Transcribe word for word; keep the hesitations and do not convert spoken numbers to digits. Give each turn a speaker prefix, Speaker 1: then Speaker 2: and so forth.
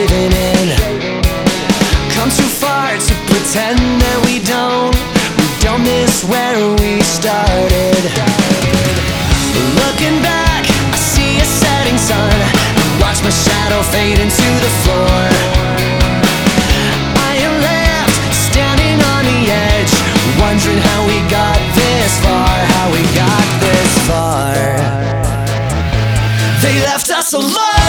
Speaker 1: caving in. Come too far to pretend that we don't. We don't miss where we started. Looking back, I see a setting sun. Watch my shadow fade into the floor. I am left standing on the edge, wondering how we got this far, how we got this far. They left us alone.